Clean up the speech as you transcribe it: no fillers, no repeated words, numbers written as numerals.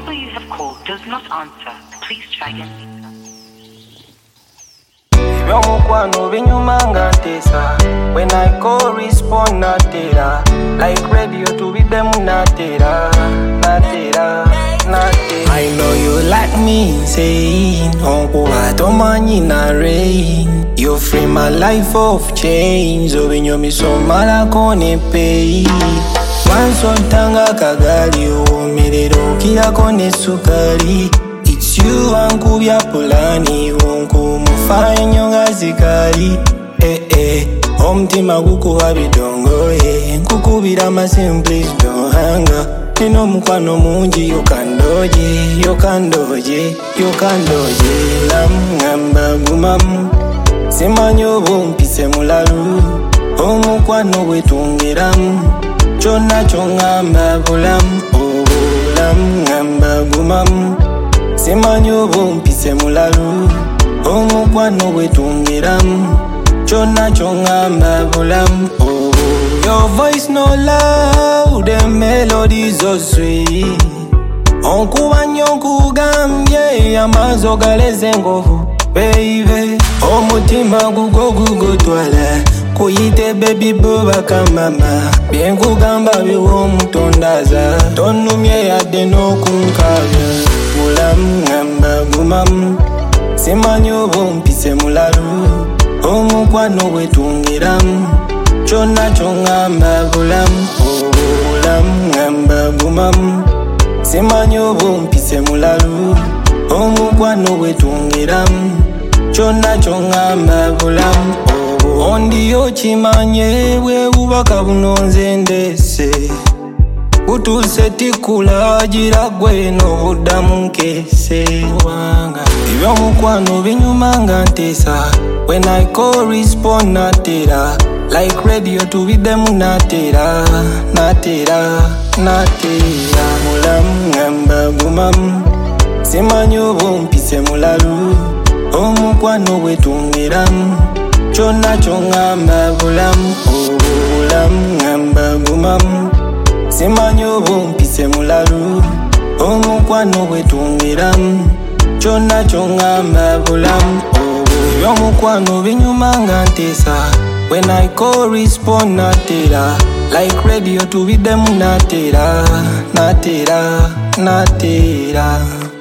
number you have called does not answer. Please try again. Vyomukwano vinyumanga ntesa. When I call respond natera. Like radio to be them natera. Natera, natera. I know you like me saying Onko hatomanyi na rain. You free my life of chains. Ovinyomi somala kone pay. Wansotanga kagali umiriro kia kone sukari. It's you ankubya pulani wonku mufanyo ngazikali. Omtima gukuha bidongo nkukubira masim please don't hanga. Nino mukwano mungi yokandoje yokandoje yokandoje. Ngamba gumamu simanyo bumpise mulalu. Omukwano wetungiramu chona chongamba bulamu. Obulamu ngamba gumamu simanyo bumpise mulalu. Omukwano wetungiramu chona chongamba bulamu. Your voice no loud, the melody so sweet. Onkubanyo nkugambye amazo galeze ngovu baby. Omutima gugo twala kuyite baby boba kamama. Bien kugamba biwo mutondaza tonumye yadde n'okunkabya. Bulamu ngamba gumamu simanyo bumpise mulalu. Omukwano wetungiramu chona chongamba bulamu. Bulamu ngamba gumamu simanyo bumpise mulalu. Omukwano wetungiramu chona chongamba bulamu. Ondiyo chimanye bwe bubaka bunonze ndese. Utuse tikula jira gwe no budamu nkese. Ebyomukwano binyumanga ntesa. When I call respond natera. Like radio to be them natera. Natera, natera. Mulamu ngamba gumamu simanyo bumpise mulalu. Omukwano wetungiramu chona chongamba bulamu. Bulamu ngamba gumamu simanyo bumpise mulalu. Omukwano wetungiramu chona chongamba bulamu. Vyomukwano binyumanga ntesa. When I call respond natera. Like radio to be them natera. Natera, natera.